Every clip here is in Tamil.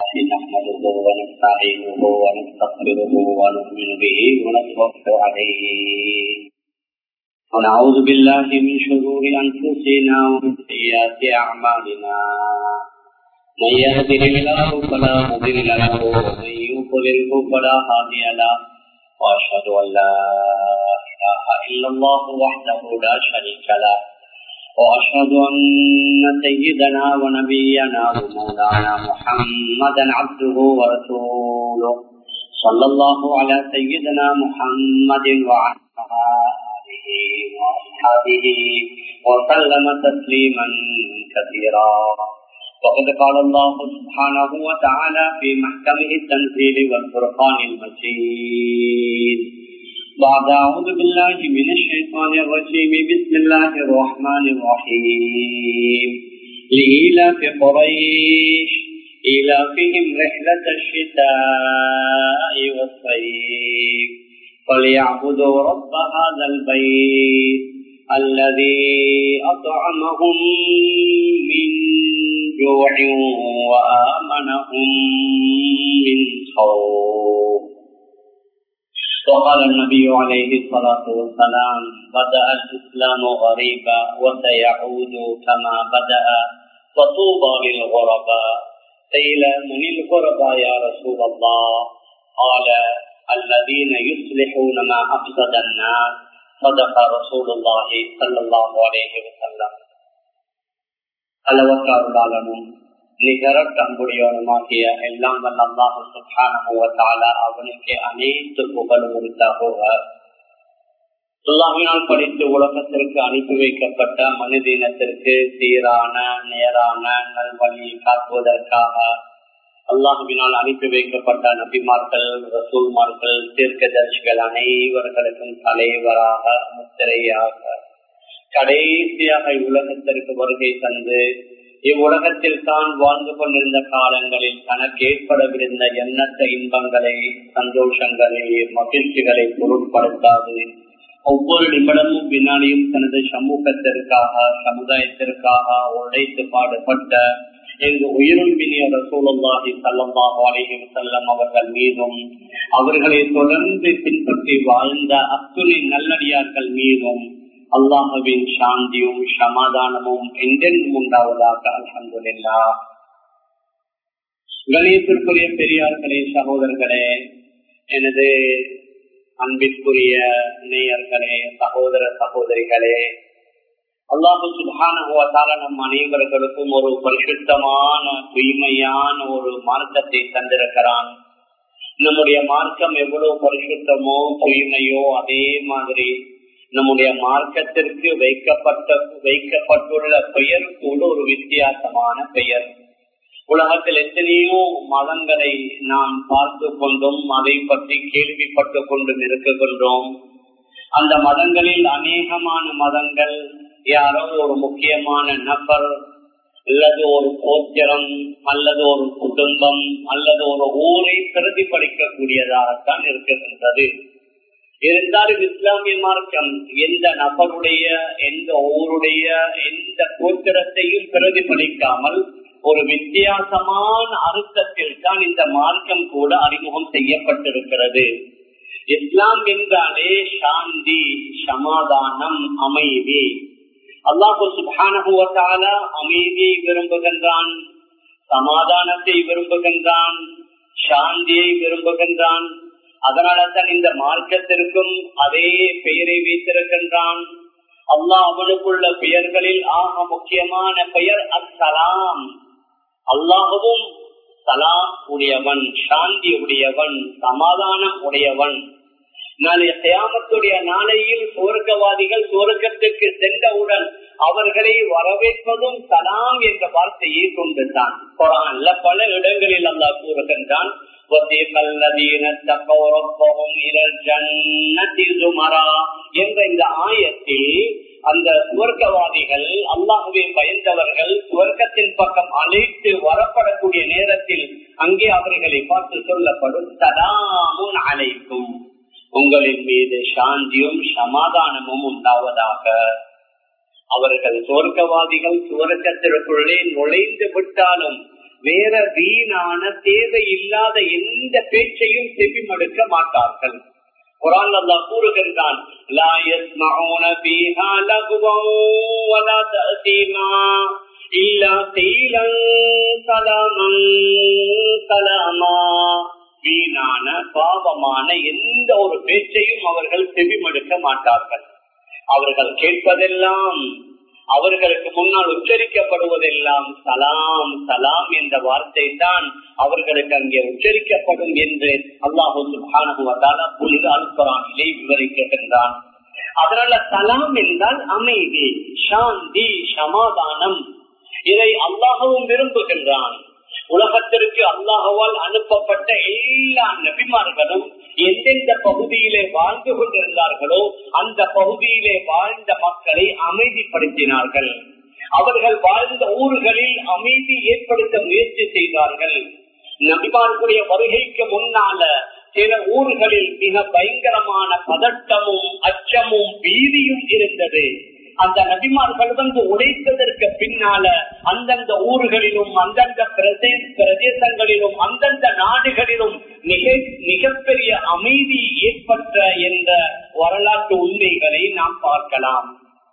نحمده ونستعينه ونستغفره ونؤمن به ونتوكل عليه ونعوذ بالله من شرور أنفسنا ومن سيئات أعمالنا من يهده الله فلا مضل له ومن يضلل فلا هادي له وأشهد أن لا إله إلا الله وحده لا شريك له وأشهد أن سيدنا ونبينا ومولانا محمدا عبده ورسوله صلى الله على سيدنا محمد وعلى آله وأصحابه وسلم تسليما كثيرا. وقد قال الله سبحانه وتعالى في محكمه التنزيل والفرقان المجيد بعد أعوذ بالله من الشيطان الرجيم بسم الله الرحمن الرحيم لإيلاف قريش إيلافهم رحلة الشتاء والصيف فليعبدوا رب هذا البيت الذي أطعمهم من جوع وآمنهم من خوف. وقال النبي عليه الصلاة والسلام بدأ الإسلام غريبا وسيعود كما بدأ فطوبى للغرباء. قيل من الغرباء يا رسول الله؟ قال الذين يصلحون ما أفسد الناس. صدق رسول الله صلى الله عليه وسلم. அளவற்ற அருளாளனும் நிகரற்ற அன்புடையவனுமாகிய எல்லாம் வல்ல அல்லாஹ் சுப்ஹானஹு வ தஆலா அவனுக்கு அனைத்து புகழும் உரித்தாகுக. அல்லாஹ்வினால் படித்து உலகத்திற்கு அனுப்பி வைக்கப்பட்ட மனித இனத்திற்கு சீரான நேரான நல்வழியை காட்டுவதற்காக அல்லாஹ்வினால் அனுப்பி வைக்கப்பட்ட நபிமார்கள், ரசூல்மார்கள், தீர்க்கதரிசிகள் அனைவர்களுக்கும் தலைவராக முத்திரையாக கடைசியாக உலகத்திற்கு வருகை தந்து இவ்வுலகத்தில் தான் வாழ்ந்து கொண்டிருந்த காலங்களில் தனக்கு ஏற்படவிருந்த எண்ணற்ற இன்பங்களை, சந்தோஷங்களை, மகிழ்ச்சிகளை பொருட்படுத்தாது ஒவ்வொரு நிமிடமும் வினாடியும் தனது சமூகத்திற்காக, சமுதாயத்திற்காக உழைத்து பாடுபட்ட எங்கு உயிரும் பினிய ரசூலுல்லாஹி ஸல்லல்லாஹு அலைஹி வஸல்லம் அவர்கள் மீதும் அவர்களை தொடர்ந்து பின்பற்றி வாழ்ந்த அத்துணை நல்லடியார்கள் மீதும் அல்லாஹ்வின் சாந்தியும் சமாதானமும் என்றென்றும் உண்டாவதாக. அல்ஹம்துலில்லாஹ். கணேசத்திற்குரிய பெரியார்களே, சகோதரர்களே, எனது அன்பிற்குரிய நேயர்களே, சகோதர சகோதரிகளே, அல்லாஹ் சுப்ஹானஹு வ தஆலா நம் அனைவர்களுக்கும் ஒரு பரிசுத்தமான தூய்மையான ஒரு மார்க்கத்தை தந்திருக்கிறான். நம்முடைய மார்க்கம் எவ்வளவு பரிசுத்தமோ தூய்மையோ அதே மாதிரி நம்முடைய மார்க்கத்திற்கு வைக்கப்பட்டுள்ள பெயர் கூட ஒரு வித்தியாசமான பெயர். உலகத்தில் எத்தனையோ மதங்களை நாம் பார்த்து கொண்டும் அதை பற்றி கேள்விப்பட்டு கொண்டும் இருக்கின்றோம். அந்த மதங்களில் அநேகமான மதங்கள் யாரோ ஒரு முக்கியமான நபர் அல்லது ஒரு கோத்திரம் அல்லது ஒரு குடும்பம் அல்லது ஒரு ஊரை பிரதிபலிக்கக்கூடியதாகத்தான் இருக்கின்றது. இருந்தாலும் இஸ்லாமிய மார்க்கம் எந்த நபருடைய, எந்த ஊருடைய, எந்த கோத்திரத்தையும் பிரதிபலிக்காமல் ஒரு வித்தியாசமான அர்த்தத்தில் தான் இந்த மார்க்கம் கூட அறிமுகம் செய்யப்பட்டிருக்கிறது. இஸ்லாம் என்றாலே சாந்தி, சமாதானம், அமைதி. அல்லாஹ் சுப்ஹானஹு வ தஆலா அமைதியை விரும்புகின்றான், சமாதானத்தை விரும்புகின்றான், சாந்தியை விரும்புகின்றான். அதனால்தான் இந்த மார்க்கத்திற்கும் அதே பெயரை வைத்திருக்கின்றான். அல்லாஹ் அவனுக்குள்ள பெயர்களில் ஆக முக்கியமான பெயர் அஸ்ஸலாம். அல்லாஹுவும் சலாம் உடையவன், சாந்தி உடையவன், சமாதானம் உடையவன். நாளைய கியாமத்துடைய நாளையில் சுவர்க்கவாதிகள் சுவர்க்கத்துக்கு சென்றவுடன் அவர்களை வரவேற்பதும் சலாம் என்ற வார்த்தையை கொண்டுதான் குர்ஆன்ல பல இடங்களில் அல்லாஹ் கூறுகின்றான். என்ற இந்த ஆயத்தில் அந்த சுவர்க்கவாதிகள், அல்லாஹ்வை பயந்தவர்கள் சுவர்க்கத்தின் பக்கம் அழைத்து வரப்படக்கூடிய நேரத்தில் அங்கே அவர்களை பார்த்து சொல்லப்படும் சலாமுன் அலைக்கும், உங்களின் மீது சாந்தியும் சமாதானமும் உண்டாவதாக. அவர்கள் சுவர்க்கவாதிகள் சுவர்க்கத்திற்குள்ளே நுழைந்து விட்டாலும் வேற வீணான தேவையில்லாத எந்த பேச்சையும் செவிமடுக்க மாட்டார்கள். குர்ஆன் அல்லாஹ் கூறுகின்றான், லா யஸ்மஊன ஃபீஹா லகுவன் வலா தஅதீமா இல்லா கீலன் ஸலாமன் ஸலாமா. வீணான பாவமான எந்த ஒரு பேச்சையும் அவர்கள் செவிமடுக்க மாட்டார்கள். அவர்கள் கேட்பதெல்லாம், அவர்களுக்கு முன்னால் உச்சரிக்கப்படுவதெல்லாம் சலாம் சலாம் என்ற வார்த்தை தான் அவர்களுக்கு அங்கே உச்சரிக்கப்படும் என்று அல்லாஹு சுப்ஹானஹு வ தஆலா புனித அல் குர்ஆனிலே விவரிக்கின்றான். அதனால சலாம் என்றால் அமைதி, சாந்தி, சமாதானம். இதை அல்லாஹ்வும் விரும்புகின்றான். உலகத்திற்கு அல்லாஹ்வால் அனுப்பப்பட்ட எல்லா நபிமார்களும் எந்தெந்த பகுதியிலே வாழ்ந்து கொண்டிருந்தார்களோ அந்த பகுதியிலே வாழ்ந்த மக்களை அமைதிப்படுத்தினார்கள். அவர்கள் வாழ்ந்த ஊர்களில் அமைதி ஏற்படுத்த முயற்சி செய்தார்கள். நபிமார்களுடைய வருகைக்கு முன்னால சில ஊர்களில் மிக பயங்கரமான பதட்டமும் அச்சமும் பீதியும் இருந்தது. அந்த நபிமார்கள் உடைத்ததற்கு பின்னால அந்தந்த ஊர்களிலும் அந்தந்த பிரதேசங்களிலும் அந்தந்த நாடுகளிலும் மிகப்பெரிய அமைதி ஏற்பட்ட என்ற வரலாற்று உண்மைகளை நாம் பார்க்கலாம்.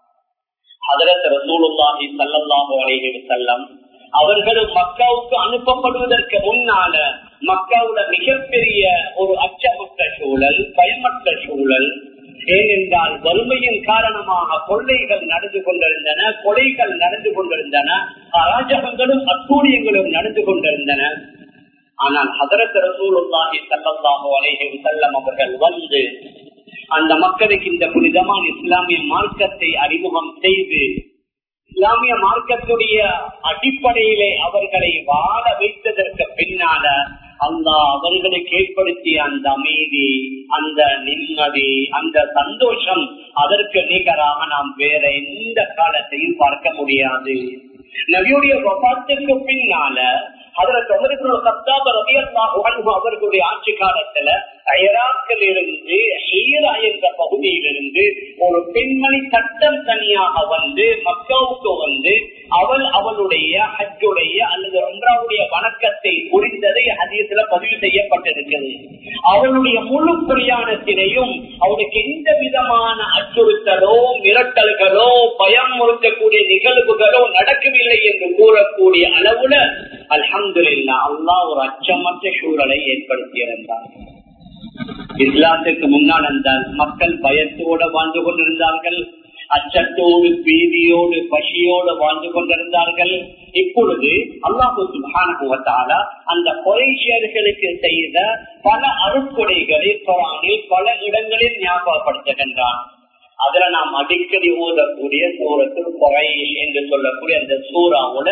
ஹஜ்ரத் ரசூலுல்லாஹி ஸல்லல்லாஹு அலைஹி வஸல்லம் அவர்களும் மக்காவுக்கு அனுப்பப்படுவதற்கு முன்னால மக்காவுல மிகப்பெரிய ஒரு அச்சமற்ற சூழல், பயமற்ற சூழல். ஏனென்றால் வறுமையின் காரணமாக கொள்ளைகள் நடந்து கொண்டிருந்தன, கொலைகள் நடந்து கொண்டிருந்தன, அராஜகங்களும் அத்தூரியங்களும் நடந்து கொண்டிருந்தன. ஆனால் ஹஜ்ரத் ரசூலுல்லாஹி ஸல்லல்லாஹு அலைஹி வஸல்லம் அவர்கள் அந்த மக்களுக்கு இந்த புனிதமான இஸ்லாமிய மார்க்கத்தை அறிமுகம் செய்து இஸ்லாமிய மார்க்கத்துடைய அடிப்படையிலே அவர்களை வாழ வைத்ததற்கு பின்னால அல்லாஹ் அவர்களுக்கு ஏற்படுத்திய அந்த அமைதி, அந்த நிம்மதி, அந்த சந்தோஷம் அதற்கு நிகராக நாம் வேற எந்த காலத்தையும் பார்க்க முடியாது. நபியுடைய வஃபாத்துக்கு பின்னால ஹஜ்ரத் உமர் இப்னு கத்தாப் ரலியல்லாஹு அன்ஹு அவர்களுடைய ஆட்சி காலத்துல ஈராக்கில் இருந்து ஹீரா என்ற பகுதியிலிருந்து ஒரு பெண்மணி சட்டம் தனியாக மக்காவுக்கு அவளுடைய ஹஜ்ஜுடைய அல்லது உம்ராவுடைய வணக்கத்தை புரிந்ததை ஹதீஸ்ல பதிவு செய்யப்பட்டிருக்கிறது. அவளுடைய முழு பிரயாணத்தினையும் அவளுக்கு எந்த விதமான அச்சுறுத்தலோ மிரட்டல்களோ பயமுறுத்தக்கூடிய நிகழ்வுகளோ நடக்கவில்லை என்று கூறக்கூடிய அளவுல அல்ஹம்துலில்லாஹ் அல்லாஹ் ஒரு அச்சமற்ற சூழலை ஏற்படுத்தியிருந்தார். இஸ்லாத்துக்கு முன்னால் அந்த மக்கள் பயத்தோடு வாழ்ந்து கொண்டிருந்தார்கள், அச்சத்தோடு பீதியோடு பசியோடு வாழ்ந்து கொண்டிருந்தார்கள். இப்பொழுது அல்லாஹ் சுப்ஹானஹு வ தஆலா அந்த குறைஷியர்களுக்கு செய்த பல அருட்கொடைகளை குர்ஆனில் பல இடங்களில் ஞாபகப்படுத்துகின்றான். அதுல நாம் அடிக்கடி ஓதக்கூடிய சூரத்துல் குரைஷ் என்று சொல்லக்கூடிய அந்த சூராவோட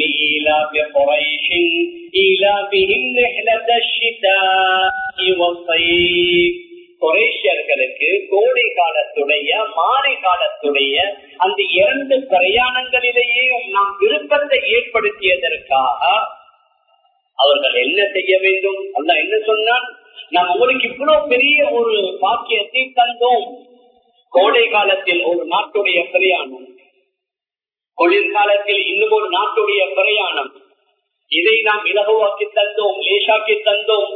குறைஷியர்களுக்கு கோடை காலத்துடைய மாலை காலத்துடைய அந்த 2 பிரயாணங்களிலேயே நாம் விருப்பத்தை ஏற்படுத்தியதற்காக அவர்கள் என்ன செய்ய வேண்டும்? அல்லாஹ் என்ன சொன்னான்? நாம் உங்களுக்கு இவ்வளவு பெரிய ஒரு பாக்கியத்தை தந்தோம். கோடை காலத்தில் ஒரு நாட்டுடைய பிரயாணம், குளிர்காலத்தில் இன்னும் ஒரு நாட்டுடைய பிரயாணம், இதை நாம் இலகுவாக்கி தந்தோம், லேசாக்கி தந்தோம்.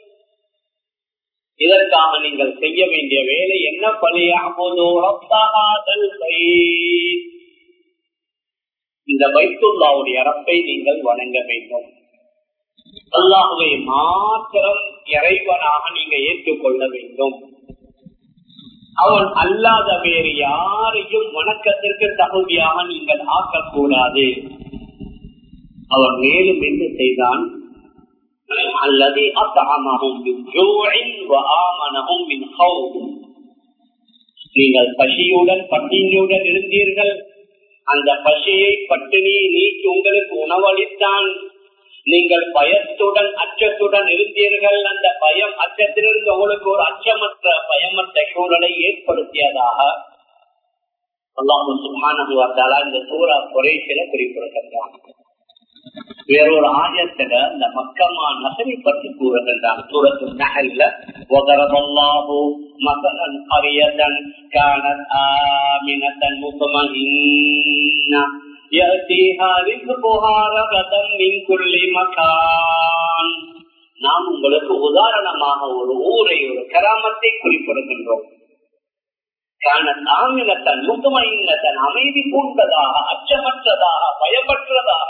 இதற்காக நீங்கள் செய்ய வேண்டிய வேலை என்ன? பலியாகுதோ ரப்பஹாதல் பைத், இந்த பைத்துல்லாஹ்வுடைய ரப்பை நீங்கள் வணங்க வேண்டும். அல்லாஹ்வை மாத்திரம் இறைவனாக நீங்க ஏற்றுக்கொள்ள வேண்டும். அவன் அல்லாத வேறு யாரையும் வணக்கத்திற்கு தகுதியாக நீங்கள் ஆக்கக்கூடாது. அவன் மேலும் என்ன செய்தான்? அல்லது நீங்கள் பசியுடன் பட்டினியுடன் இருந்தீர்கள், அந்த பசியை பட்டினியை நீக்கி உங்களுக்கு உணவளித்தான். நீங்கள் பயத்துடன் அச்சத்துடன் இருந்தீர்கள், அந்த பயம் அச்சத்திலிருந்து உங்களுக்கு ஒரு அச்சமற்ற பயமற்ற சூழலை ஏற்படுத்தியதாக அல்லாஹ் சுப்ஹானஹு வ தஆலா இந்த சூரா குரைஷில குறிப்பிடுகின்றான். வேறொரு ஆயத்துல இந்த மக்கமா நகரை பற்றி கூறுகின்றான். சூரத்துல் நஹ்ல்ல வதரபல்லாஹு மஸலன் கரியதன் கானத் ஆமினதன் முத்மஇன்னா நாம் உங்களுக்கு உதாரணமாக ஒரு ஊரை, ஒரு கிராமத்தை குறிப்பிடுகின்றோம். அமைதி பூண்டதாக, அச்சமற்றதாக, பயமற்றதாக.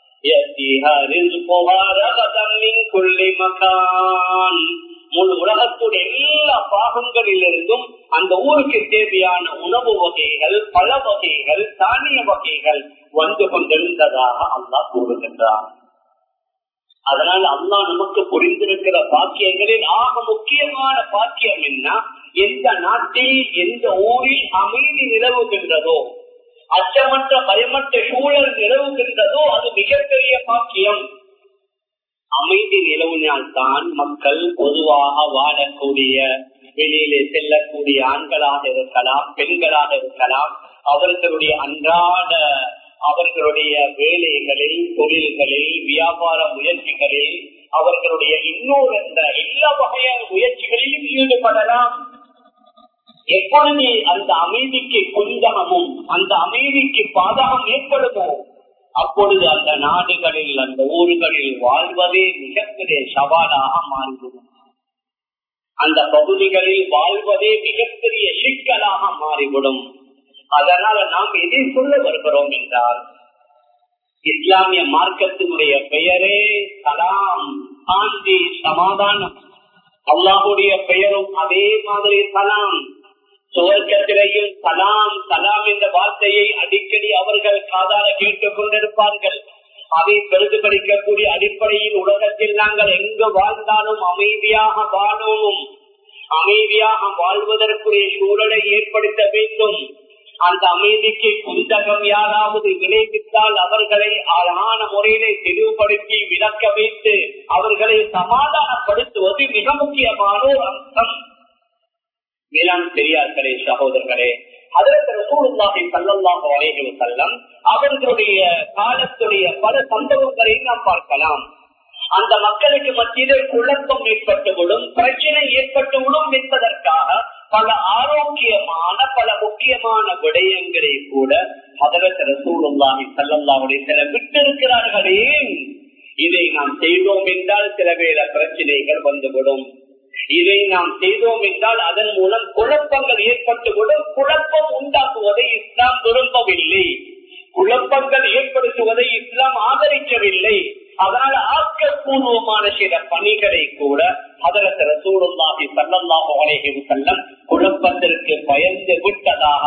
முழு உலகத்துடைய எல்லா பாகங்களிலிருந்தும் அந்த ஊருக்கு தேவையான உணவு வகைகள், பழ வகைகள், தானிய வகைகள் வந்து கொண்டிருந்ததாக அல்லாஹ் கூறுகின்றார். அதனால் அல்லாஹ் நமக்கு புரிந்திருக்கிற பாக்கியங்களில் ஆக முக்கியமான பாக்கியம் என்ன? எந்த நாட்டில், எந்த ஊரில் அமைதி நிலவுகின்றதோ, அச்சமற்ற பயமற்ற சூழல் நிலவுகின்றதோ அது மிகப்பெரிய பாக்கியம். அமைதி நிலவினால்தான் மக்கள் பொதுவாக வாழக்கூடிய, வெளியிலே செல்லக்கூடிய ஆண்களாக இருக்கலாம், பெண்களாக இருக்கலாம், அவர்களுடைய அன்றாட அவர்களுடைய வேலைகளில், தொழில்களில், வியாபார முயற்சிகளில், அவர்களுடைய இன்னொரு எல்லா வகையான முயற்சிகளிலும் ஈடுபடலாம். எப்பொழுது அந்த அமைதிக்கு குந்தகமும், அந்த அமைதிக்கு பாதகம் ஏற்படுமோ, அப்பொழுது அந்த நாடுகளில், அந்த ஊர்களில் வாழ்வதே மிகப்பெரிய சவாலாக மாறிவிடும். அந்த பகுதிகளில் வாழ்வதே மிகப்பெரிய சிக்கலாக மாறிவிடும். அதனால நாம் எதை சொல்ல வருகிறோம் என்றால், இஸ்லாமிய மார்க்கத்தினுடைய பெயரே சலாம், சாந்தி, சமாதானம். அல்லாஹுடைய பெயரும் அதே மாதிரி சலாம். சுவர்க்கத்திலேயும் சலாம் சலாம் என்ற வார்த்தையை அடிக்கடி அவர்கள் காதால கேட்டுக் கொண்டிருப்பார்கள். அதை பிரதிபலிக்கக்கூடிய அடிப்படையில் உலகத்தில் நாங்கள் எங்கு வாழ்ந்தாலும் அமைதியாக வாழவும், அமைதியாக வாழ்வதற்குரிய சூழலை ஏற்படுத்த வேண்டும். அந்த அமைதிக்கு குந்தகம் யாராவது விளைவித்தால் அவர்களை அழகான முறையிலே தெளிவுபடுத்தி விளக்க வைத்து அவர்களை சமாதானப்படுத்துவது மிக முக்கியமான ஒரு அம்சம். மேலாண் பெரியார்களே, சகோதரர்களே, ஹஜ்ரத் ரசூலுல்லாஹி ஸல்லல்லாஹு அலைஹி வஸல்லம் அவர்களுடைய காலத்துடைய பல சம்பவங்களை நாம் பார்க்கலாம். அந்த மக்களுக்கு மத்தியிலே குழப்பம் ஏற்பட்டுவிடும், பிரச்சனை ஏற்பட்டுவிடும் என்பதற்காக பல ஆரோக்கியமான, பல முக்கியமான விடயங்களை கூட ஹஜ்ரத் ரசூலுல்லாஹி ஸல்லல்லாஹு அலைஹி வஸல்லம் விட்டிருக்கிறார்களே. இதை நாம் செய்தோம் என்றால் சில வேளை பிரச்சனைகள் வந்துவிடும். இதை நாம் செய்தோம் என்றால் அதன் மூலம் குழப்பங்கள் ஏற்பட்டுவிடும். குழப்பம் உண்டாக்குவதை இஸ்லாம் விரும்பவில்லை, குழப்பங்கள் ஏற்படுத்துவதை இஸ்லாம் ஆதரிக்கவில்லை. அதனால் ஆக்கப்பூர்வமான சில பணிகளை கூட ஹஜ்ரத் ரசூலுல்லாஹி ஸல்லல்லாஹு அலைஹி வஸல்லம் குழப்பத்திற்கு பயந்து விட்டதாக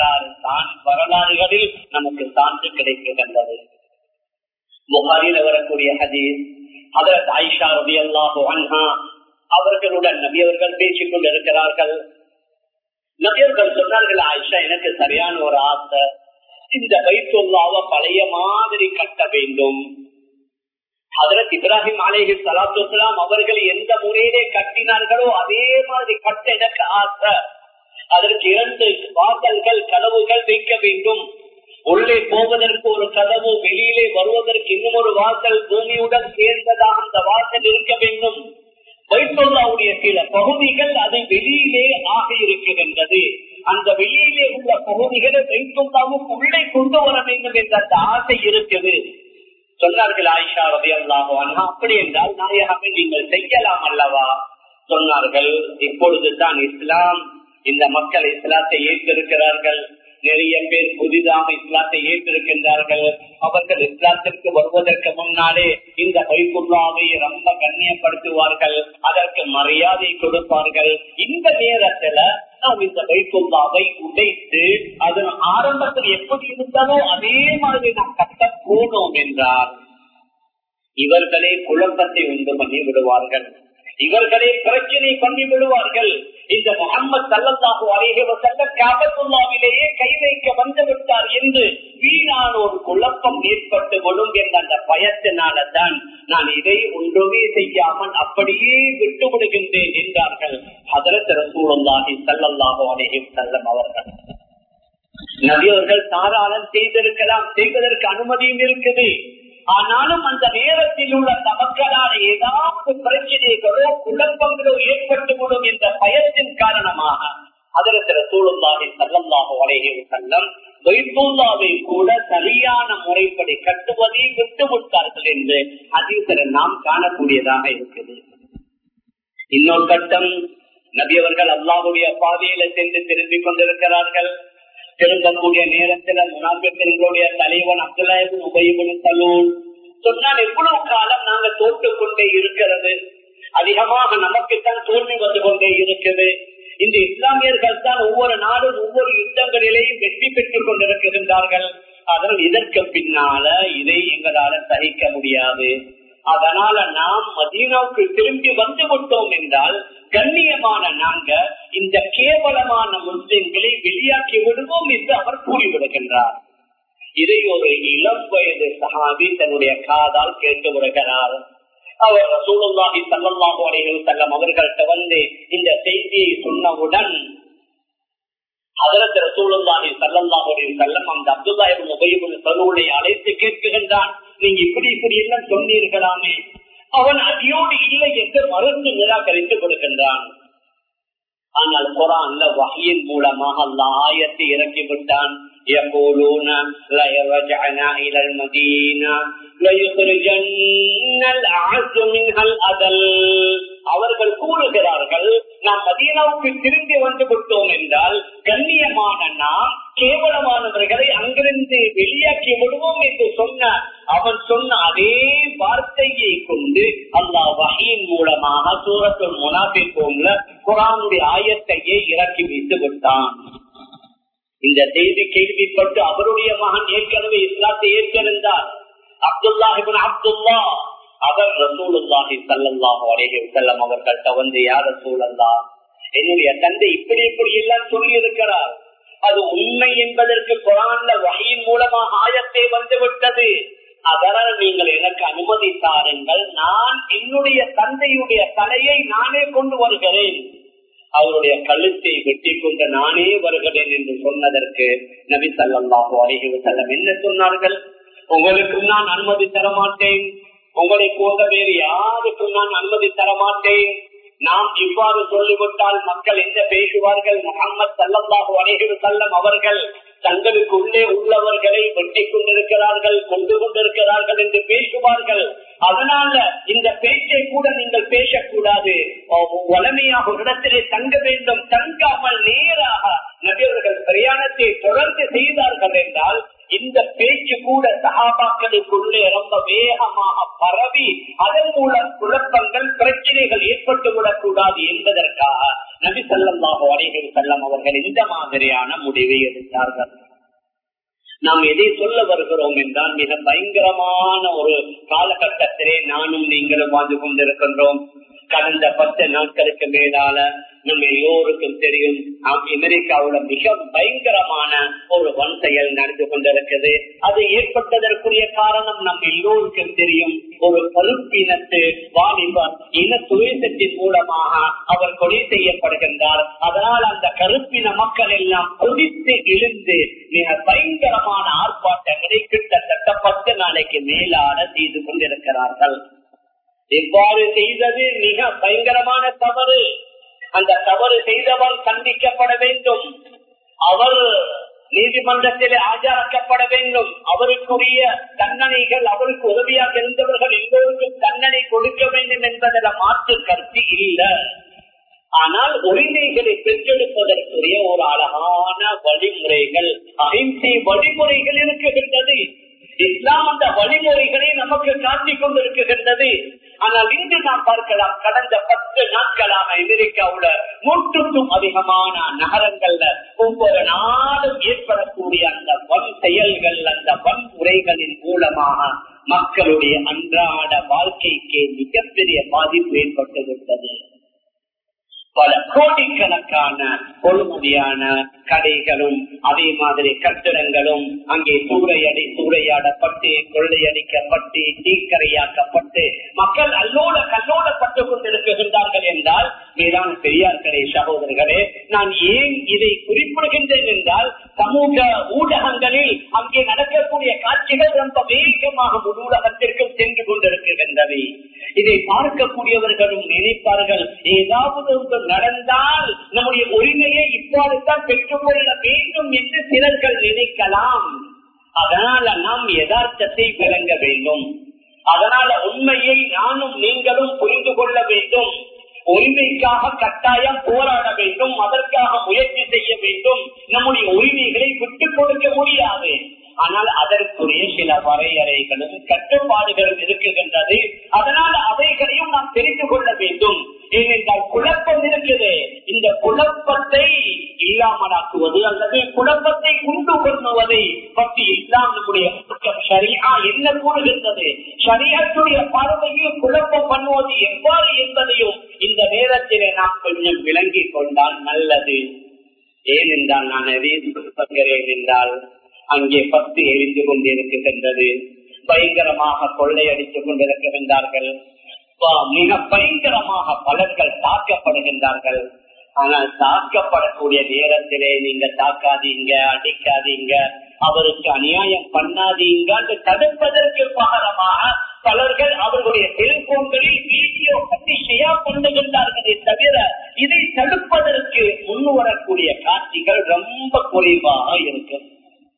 வரலாறுகளில் நமக்கு சான்று கிடைக்கின்றது. புகாரில் வரக்கூடிய ஹதீஸ், ஹஜ்ரத் ஆயிஷா ரலியல்லாஹு அன்ஹா அவர்களுடன் நபி அவர்கள் பேசிக் கொண்டிருக்கிறார்கள். நபி அவர்கள் சொன்னார்கள், ஆயிஷா, எனக்கு சரியான ஒரு ஆசை, இந்த பைத்துல்லாவை பழைய மாதிரி கட்ட வேண்டும். ஹஜ்ரத் இப்ராஹிம் அலைஹிஸ்ஸலாத்து வஸ்ஸலாம் அவர்கள் எந்த முறையிலே கட்டினார்களோ அதே மாதிரி கட்ட எனக்கு ஆசை. அதற்கு 2 வாசல்கள், கதவுகள் வைக்க வேண்டும். உள்ளே போவதற்கு ஒரு கதவு, வெளியிலே வருவதற்கு இன்னும் ஒரு வாசல், பூமியுடன் சேர்ந்ததாக அந்த வாசல் இருக்க வேண்டும். பைத்துல்லாவுடைய சில பகுதிகள் அது வெளியிலே ஆக இருக்கின்றது. அந்த வெளியிலே உள்ள பகுதிகளை பைத்துல்லாவுக்கு உள்ளே கொண்டு வர வேண்டும் என்ற அந்த ஆசை இருக்குது. சொன்னார்கள் ஆயிஷா ரலியல்லாஹு அன்ஹா, அப்படி என்றால் நாயகமே நீங்கள் செய்யலாம் அல்லவா? சொன்னார்கள், இப்பொழுதுதான் இஸ்லாம், இந்த மக்கள் இஸ்லாத்தை ஏற்றிருக்கிறார்கள். நிறைய பேர் புதிதாக இஸ்லாத்தை ஏற்றிருக்கின்றார்கள். அவர்கள் இஸ்லாத்திற்கு வருவதற்கு முன்னாலே இந்த பைத்துல்லாவை ரொம்ப கண்ணியப்படுத்துவார்கள், அதற்கு மரியாதை கொடுப்பார்கள். இந்த நேரத்துல நாம் இந்த பைத்துல்லாவை உடைத்து அதன் ஆரம்பத்தில் எப்படி இருந்ததோ அதே மாதிரி நாம் கட்ட போனோம் என்றால் இவர்களே குழப்பத்தை உண்டு பண்ணி விடுவார்கள், இவர்களே பிரச்சனை பண்ணி விடுவார்கள். இந்த முஹம்மது ஸல்லல்லாஹு அலைஹி வஸல்லம் கஅபத்துல்லாஹ்விலேயே கை வைக்க வந்து விட்டார் என்று வீணான ஒரு குழப்பம் ஏற்பட்டு விடும் என்ற அந்த பயத்தினால்தான் நான் இதை ஒன்றுமே செய்யாமல் அப்படியே விட்டு விடுகின்றேன் என்றார்கள் ஹஜ்ரத் ரசூலுல்லாஹி ஸல்லல்லாஹு அலைஹி வஸல்லம் அவர்கள். நபி அவர்கள் தாராளம் செய்திருக்கலாம், செய்வதற்கு அனுமதியும் இருக்குது. ஆனாலும் அந்த நேரத்தில் உள்ள மக்களால் ஏதாவது பிரச்சனைகளோ குழப்பங்களோ ஏற்பட்டுவிடும் என்ற பயத்தின் காரணமாக ஹஜ்ரத் ரசூலுல்லாஹி ஸல்லல்லாஹு அலைஹி வஸல்லம் பைத்துல்லாவை கூட சரியான முறைப்படி கட்டுவதை விட்டுவிட்டார்கள் என்று ஹதீஸில் நாம் காணக்கூடியதாக இருக்குது. இன்னொரு கட்டம், நபி அவர்கள் அல்லாஹ்வுடைய பாதையில சென்று திரும்பிக் கொண்டிருக்கிறார்கள். திரும்பக்கூடிய நேரத்தில் முனாஃபிக்குகளுடைய தலைவன் அப்துல்லாஹ் இப்னு உபய் இப்னு சலூல் சொன்னால், எவ்வளவு காலம் நாங்கள் தோற்றுக் கொண்டே இருக்கிறது, அதிகமாக நமக்குத்தான் தோல்வி வந்து கொண்டே இருக்குது. இந்த இஸ்லாமியர்கள் தான் ஒவ்வொரு நாளும் ஒவ்வொரு யுத்தங்களிலேயும் வெற்றி பெற்றுக் கொண்டிருக்கின்றார்கள். அதனால் இதற்கு பின்னால இதை எங்களால சகிக்க முடியாது. அதனால நாம் மதீனாவுக்கு திரும்பி வந்து விட்டோம் என்றால் கண்ணியமான நாங்க இந்த கேவலமான முஸ்லிம்களை வெளியாக்கி விடுவோம் என்று அவர் கூறிவிடுகின்றார். இதை ஒரு இளம் வயது சஹாபி தன்னுடைய காதால் கேட்டு விடுகிறார். அவர் ரசூலுல்லாஹி ஸல்லல்லாஹு அலைஹி வஸல்லம் அவர்கள்ட்ட வந்து இந்த செய்தியை சொன்னவுடன் ஹஜ்ரத் ரசூலுல்லாஹி ஸல்லல்லாஹு அலைஹி வஸல்லம் அந்த அப்துல்லாஹ் இப்னு உபய் இப்னு சலூலை அழைத்து கேட்கின்றான், நீங்க இப்படி எல்லாம் சொன்னீர்களாமே. அவன் அடியோடு இல்லை என்று மறுத்து நிராகரித்து கொடுக்கின்றான். ஆனால் குர்ஆன்ல வஹ்யின் மூலமாக அல்லாஹ் ஆயத்தை இறக்கி விட்டான். يقولون لا يرجعنا إلى المدينة ليخرجن الأعز منها الأذل. அவர்கள் கூறுகிறார்கள், நாம் மதீனாவுக்கு திரும்பி வந்து விட்டோம் என்றால் கண்ணியமான நாம் கேவலமானவர்களை அங்கிருந்து வெளியாக்கி விடுவோம் என்று அவன் சொன்ன அதே வார்த்தையை கொண்டு அல்லாஹ் வஹ்யின் மூலமாக சூரத்துல் முனாஃபிகூன்ல குர்ஆனுடைய ஆயத்தையே இறக்கி வைத்து விட்டான். இந்த செய்தி கேள்விப்பட்டு அவருடைய மகன் ஏற்கனவே இஸ்லாத்தை ஏற்றிருந்தார், அப்துல்லாஹ் இப்னு அப்துல்லாஹ். அவர் ரசூலுல்லாஹி ஸல்லல்லாஹு அலைஹி வஸல்லம் அவர்கள்ட்ட வந்து, யா ரசூலல்லாஹ், என்னுடைய தந்தை இப்படி எல்லாம் சொல்லி இருக்கிறார், அது உண்மை என்பதற்கு குர்ஆன்ல வஹ்யின் மூலமாக ஆயத்தை வந்து விட்டது. அதனால் நீங்கள் எனக்கு அனுமதி தாருங்கள், நான் என்னுடைய தந்தையுடைய தலையை நானே கொண்டு வருகிறேன், அவருடைய கழுத்தை வெட்டி கொண்டு நானே வருகிறேன் என்று சொன்னதற்கு நபி ஸல்லல்லாஹு அலைஹி வஸல்லம் என்ன சொன்னார்கள்? உங்களுக்கும் நான் அனுமதி தரமாட்டேன், உங்களை போன்ற வேறு யாருக்கும் நான் அனுமதி தரமாட்டேன். நாம் இவ்வாறு சொல்லிவிட்டால் மக்கள் என்ன பேசுவார்கள்? முஹம்மது ஸல்லல்லாஹு அலைஹி வஸல்லம் அவர்கள் தங்களுக்குள்ளே உள்ளவர்களை வெட்டி கொண்டிருக்கிறார்கள், கொண்டு கொண்டிருக்கிறார்கள் என்று பேசுவார்கள். அதனால இந்த பேச்சை கூட நீங்கள் பேசக்கூடாது, வளமையாக ஒரு இடத்திலே தங்க வேண்டும். தங்காமல் நேராக நபியவர்கள் பிரயாணத்தை தொடர்ந்து செய்தார்கள் என்றால் இந்த பேச்சு கூட சஹாபாக்களுக்குள்ளே ரொம்ப வேகமாக பரவி அதன் மூலம் குழப்பங்கள் பிரச்சனைகள் ஏற்பட்டுவிடக் கூடாது என்பதற்காக நபி ஸல்லல்லாஹு அலைஹி வஸல்லம் அவர்கள் இந்த மாதிரியான முடிவை எடுத்தார்கள். நாம் எதை சொல்ல வருகிறோம் என்றால், மிக பயங்கரமான ஒரு காலகட்டத்திலே நானும் நீங்களும் வாழ்ந்து கொண்டிருக்கின்றோம். கடந்த 10 நாட்களுக்கு மேலால நம்ம எல்லோருக்கும் தெரியும், அமெரிக்காவுல மிக பயங்கரமான ஒரு வன் செயல் நடந்து கொண்டிருக்கிறது. அது ஏற்பட்டதற்குரிய காரணம் நம் எல்லோருக்கும் தெரியும். ஒரு கருப்பினத்து வாலிபர் இன துவேசத்தின் மூலமாக அவர் கொலை செய்யப்படுகின்றார். அதனால் அந்த கருப்பின மக்கள் எல்லாம் கொதித்து எழுந்து மிக பயங்கரமான ஆர்ப்பாட்டங்களை கிட்டத்தட்ட 10 நாளைக்கு மேலான செய்து கொண்டிருக்கிறார்கள். எவ்வாறு செய்தது மிக பயங்கரமான தவறு. அந்த தவறு செய்தவர் தண்டிக்கப்பட வேண்டும், அவர் நீதிமன்றத்தில் ஆஜராக்கப்பட வேண்டும், அவருக்குரிய தண்டனைகள், அவருக்கு உதவியாக இருந்தவர்கள் எல்லோருக்கும் தண்டனை கொடுக்க வேண்டும் என்பதில் மாற்று கருத்து இல்லை. ஆனால் உரிமைகளை பெற்றெடுப்பதற்குரிய ஒரு அழகான வழிமுறைகள், அஹிம்சை வழிமுறைகள் இருக்குகின்றது. இஸ்லாம் அந்த வழிமுறைகளை நமக்கு காட்டிக் கொண்டிருக்கின்றது. ஆனால் இன்று நாம் பார்க்கலாம், கடந்த 10 நாட்களாக அமெரிக்காவுல 100க்கும் அதிகமான நகரங்கள்ல ஒவ்வொரு நாளும் ஏற்படக்கூடிய அந்த வன் செயல்கள், அந்த வன்முறைகளின் மூலமாக மக்களுடைய அன்றாட வாழ்க்கைக்கு மிகப்பெரிய பாதிப்பு ஏற்பட்டுவிட்டது. பல கோடிக்கணக்கான பொழுமுடியான கடைகளும் அதே மாதிரி கட்டிடங்களும் அங்கே சூறையாடப்பட்டு, கொள்ளையடிக்கப்பட்டு, தீக்கரையாக்கப்பட்டு மக்கள் கல்லோடப்பட்டுக் கொண்டிருக்கின்றார்கள் என்றால், மேலான பெரியார்களே, சகோதரர்களே, நான் ஏன் இதை குறிப்பிடுகின்றேன் என்றால், சமூக ஊடகங்களில் அங்கே நடக்கக்கூடிய காட்சிகள் ரொம்ப வேகமாக முழு உலகத்திற்கும் சென்று கொண்டிருக்கின்றது. இதை பார்க்கக்கூடியவர்களும் நினைப்பார்கள், ஏதாவது ஒன்று நடந்தால் நம்முடைய உரிமையை இவ்வாறுதான் பெற்றுக்கொள்ள வேண்டும் என்று சிலர்கள் நினைக்கலாம். அதனால நாம் யதார்த்தத்தை விளங்க வேண்டும். அதனால உண்மையை நானும் நீங்களும் புரிந்து கொள்ள வேண்டும். உரிமைக்காக கட்டாயம் போராட வேண்டும், அதற்காக முயற்சி செய்ய வேண்டும். நம்முடைய உரிமைகளை விட்டுக் கொடுக்க முடியாது. ஆனால் அதற்குரிய சில வரையறைகளும் கட்டுப்பாடுகளும் இருக்குகின்றது. அதனால அவைகளையும் நாம் தெரிந்து கொள்ள வேண்டும். ஏனென்றால் குழப்பம் இருக்குது. இந்த குழப்பத்தை இல்லாமலாக்குவது அல்லது குழப்பத்தை கொண்டு கொள்வதை பற்றி இஸ்லாம் நம்முடைய ஷரியா என்ன கூறுகின்றது, ஷரியத்துடைய பார்வையில் குழப்பம் பண்ணுவது எவ்வாறு என்பதையும் இந்த நேரத்திலே நாம் கொஞ்சம் விளங்கிக் கொண்டால் நல்லது. ஏனென்றால் நான் எதிர்பார்க்கிறேன் என்றால் அங்கே 10 எரிந்து கொண்டிருக்கின்றது. பயங்கரமாக கொள்ளையடித்துக் கொண்டிருக்கின்றார்கள். மிக பயங்கரமாக பலர்கள் தாக்கப்படுகின்றார்கள். ஆனால் தாக்கப்படக்கூடிய நேரத்திலே நீங்க தாக்காதீங்க, அடிக்காதீங்க, அவருக்கு அநியாயம் பண்ணாதீங்க என்று தடுப்பதற்கு பகரமாக பலர்கள் அவர்களுடைய செல்போன்களில் வீடியோ கட்டி ஷேர் பண்ணுகின்றார்களே தவிர இதை தடுப்பதற்கு முன்வரக்கூடிய காட்சிகள் ரொம்ப குறைவாக இருக்கும்.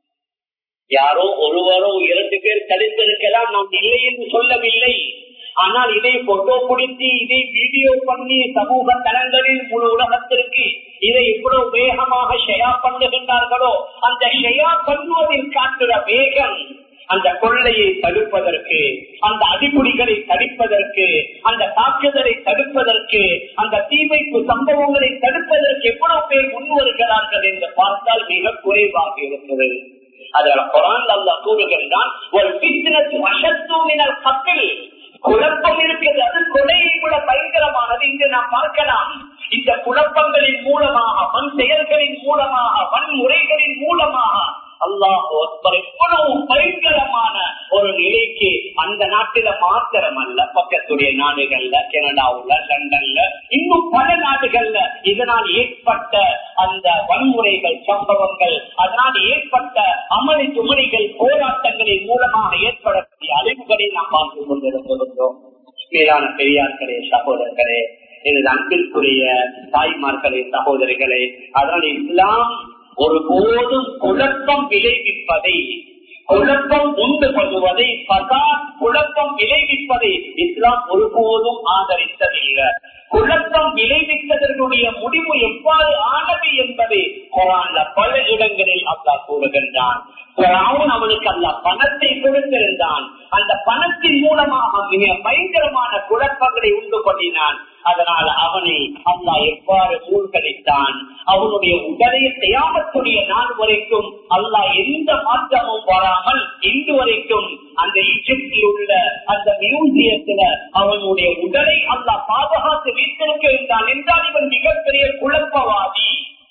யாரோ ஒருவரோ 2 பேர் தடுத்திருக்கலாம், நாம் இல்லை என்று சொல்லவில்லை. ஆனால் இதை போட்டோ பிடித்து இதை வீடியோ பண்ணி சமூக தளங்களில் முழு உலகத்திற்கு இதை இவ்வளவு வேகமாக ஷேர் பண்ணுகின்றார்களோ, அந்த ஷேர் பண்ணுவதில் காட்டுற வேகம் அந்த கொள்ளையை தடுப்பதற்கு, அந்த அடிக்குடிகளை தடுப்பதற்கு, அந்த தாக்குதலை தடுப்பதற்கு, அந்த தீவைப்பு சம்பவங்களை தடுப்பதற்கு எவ்வளவு பேர் முன்வருகிறார்கள் என்று பார்த்தால் மிக குறைவாக இருக்கிறது. அதனால குர்ஆன் அல்லாஹ் கூறுகின்றான், ஒரு ஃபித்னத்து அஷத்து மினல் கத்ல், குழப்பம் இருக்கிறது, அது கொலையை விட பயங்கரமானது. இன்று நாம் பார்க்கலாம், இந்த குழப்பங்களின் மூலமாக, வன் செயல்களின் மூலமாக, வன்முறைகளின் மூலமாக அல்லாஹ் எவ்வளவு பயங்கரமான ஒரு நிலைக்கு அந்த நாட்டில மாத்திரமல்ல, பக்கத்துடைய நாடுகள்ல, கனடாவுல, லண்டன்ல, இன்னும் பல நாடுகள்ல இதனால் ஏற்பட்ட அந்த வன்முறைகள் சம்பவங்கள், அதனால் ஏற்பட்ட அமளி துமளிகள், போராட்டங்களின் மூலமாக ஏற்படக்கூடிய அழிவுகளை நாம் பார்த்து கொண்டிருக்கிறோம். மேலான பெரியார்களே, சகோதரர்களே, எனது அன்பிற்குரிய தாய்மார்களே, சகோதரிகளே, அதனால் இஸ்லாம் ஒருபோதும் குழப்பம் விளைவிப்பதை, குழப்பம் உண்டு பண்ணுவதை, குழப்பம் விளைவிப்பதை இஸ்லாம் ஒருபோதும் ஆதரித்ததில்லை. குழப்பம் விளைவித்ததனுடைய முடிவு எவ்வாறு ஆனது என்பதை குர்ஆன்ல பல இடங்களில் அல்லாஹ் கூறுகின்றான். அவனுக்கு அல்லாஹ் பணத்தை கொடுத்திருந்தான், அந்த பணத்தின் மூலமாக மிக பயங்கரமான குழப்பங்களை உண்டு பண்ணினான். அதனால் அவனை அல்லாஹ் எவ்வாறு மூழ்கடித்தான், அவனுடைய உடலை தியாகத்துடைய நாள் வரைக்கும் அல்லாஹ் எந்த மாற்றமும் வராமல் இன்று வரைக்கும் அந்த ஈஜிப்தில் உள்ள அந்த மியூசியத்துல அவனுடைய உடலை அல்லாஹ் பாதுகாத்து வைத்திருக்கின்றான் என்றால் இவன் மிகப்பெரிய குழப்பவாதி.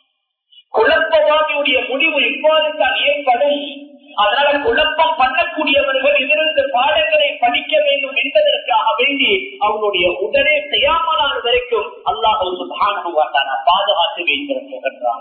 குழப்பவாதியுடைய முடிவு இவ்வாறு தான் ஏற்படும். அதனால குழப்பம் பண்ணக்கூடியவர்கள் இதிலிருந்து பாடங்களை படிக்க வேண்டும் என்பதற்காக வேண்டி அவனுடைய உடனே செய்யாமலான வரைக்கும் அல்லாஹ் சுப்ஹானஹு வ தஆலா பாதுகாத்து வைத்திருக்கின்றான்.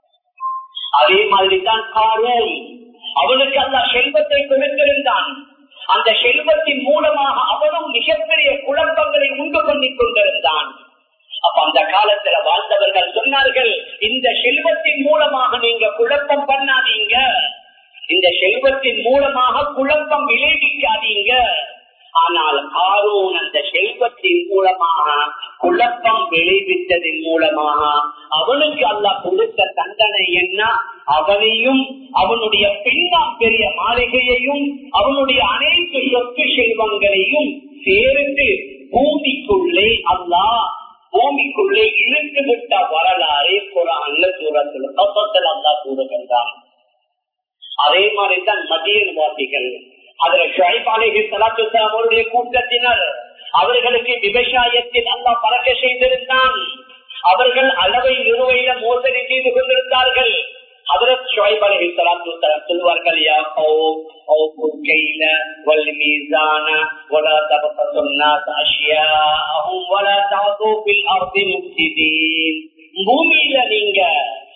அதே மாதிரிதான் காரூன், அவனுக்கு அல்லாஹ் செல்வத்தை கொடுத்திருந்தான். அந்த செல்வத்தின் மூலமாக அவனும் மிகப்பெரிய குழப்பங்களை உண்டு பண்ணிக் கொண்டிருந்தான். அப்ப அந்த காலத்துல வாழ்ந்தவர்கள் சொன்னார்கள், இந்த செல்வத்தின் மூலமாக நீங்க குழப்பம் பண்ணாதீங்க, இந்த செல்வத்தின் மூலமாக குழப்பம் விளைவிக்காதீங்க. ஆனால் காரூன் அந்த செல்வத்தின் மூலமாக குழப்பம் விளைவித்ததின் மூலமாக அவனுக்கு அல்லாஹ் கொடுத்த தண்டனை என்ன, அவனையும் அவனுடைய பின்னாம் பெரிய மாளிகையையும் அவனுடைய அனைத்து சொத்து செல்வங்களையும் சேர்த்து பூமிக்குள்ளே அல்லாஹ் பூமிக்குள்ளே இழுத்து விட்ட வரலாறு குர்ஆன்ல சூரத்துல் கஃபத்தில் அல்லாஹ் கூறுகின்றான். அதே மாதிரிதான் மதீன் வாசிகள், அதுல ஷுஐப் அலைஹிஸ்ஸலாத்து வஸ்ஸலாம் அவருடைய கூட்டத்தினர், அவர்களுக்கு விவசாயத்தில் அல்லாஹ் பறக்க செய்திருந்தான். அவர்கள் அளவை நிறுவையில மோசடி செய்து கொண்டிருந்தார்கள். ஹஜ்ரத் ஷுஐப் அலைஹிஸ்ஸலாத்து வஸ்ஸலாம் சொல்வார்கள், யா கௌம் அவ்ஃபுல் கைல வல் மீஸான வலா தபஸுன் நாஸ் அஷ்யாஅஹும் வலா தஅது ஃபில் அர்தி முஃப்ஸிதீன். பூமியில நீங்க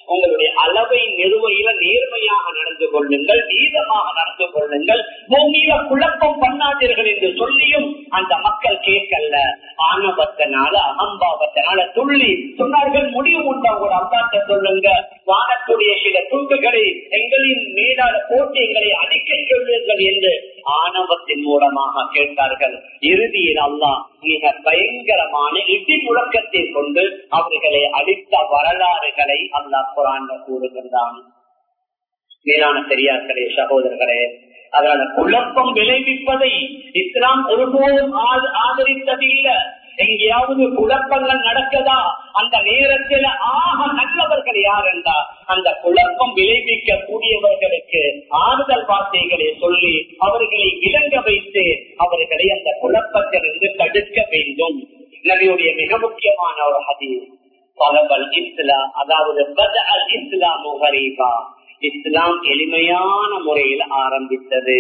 உங்களுடைய அளவை நிறுவையில நேர்மையாக நடந்து கொள்ளுங்கள், நீதமாக நடந்து கொள்ளுங்கள், பூமியில குழப்பம் பண்ணாதீர்கள் என்று சொல்லியும் அந்த மக்கள் கேட்கல. ஆணவத்தினால அகம்பாவத்தினால துள்ளி சொன்னார்கள். முடிவு உண்டா கூட அல்லாட்ட சொல்லுங்க, வானத்துடைய சில துண்டுகளை எங்களின் மீதான போட்டு எங்களை அடிக்க சொல்லுங்கள் என்று ஆணவத்தின் மூலமாக கேட்டார்கள். இறுதியில் அல்லாஹ் மிக பயங்கரமான இடி முழக்கத்தை கொண்டு அவர்களை அடித்த வரலாறுகளை அல்லாஹ் குர்ஆன்ல கூறுகின்றான். மேலான பெரியார்களே, சகோதரர்களே, அதனால குழப்பம் விளைவிப்பதை இஸ்லாம் ஒருபோதும் ஆதரித்ததில்லை. எங்கேயாவது குழப்பங்கள் நடக்குதா, அந்த நேரத்தில் ஆக நல்லவர்கள் யார் என்றால் அந்த குழப்பம் விளைவிக்க கூடியவர்களுக்கு ஆறுதல் வார்த்தைகளை சொல்லி அவர்களை விளங்க வைத்து அவர்களை அந்த குழப்பத்திலிருந்து தடுக்க வேண்டும். நபியுடைய மிக முக்கியமான ஒரு ஹதீஸ், பலபல் இஸ்லாம், அதாவது பதஅல் இஸ்லாமு கரீபா, இஸ்லாம் எளிமையான முறையில் ஆரம்பித்தது.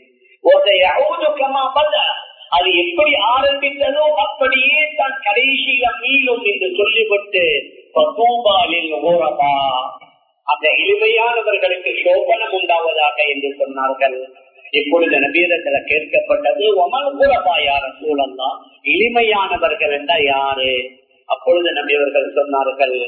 அது எப்படி ஆரம்பித்ததோ அப்படியே தான் கடைசியில மீளும் என்று சொல்லிவிட்டு அந்த எளிமையானவர்களுக்கு சோபனம் உண்டாவதாக என்று சொன்னார்கள். இப்பொழுது நபியிடத்துல கேட்கப்பட்டது, ஒமல் கூறப்பா யார சூழல்லாம் எளிமையானவர்கள் என்றா யாரு? அப்பொழுது நபியவர்கள் சொன்னார்கள்,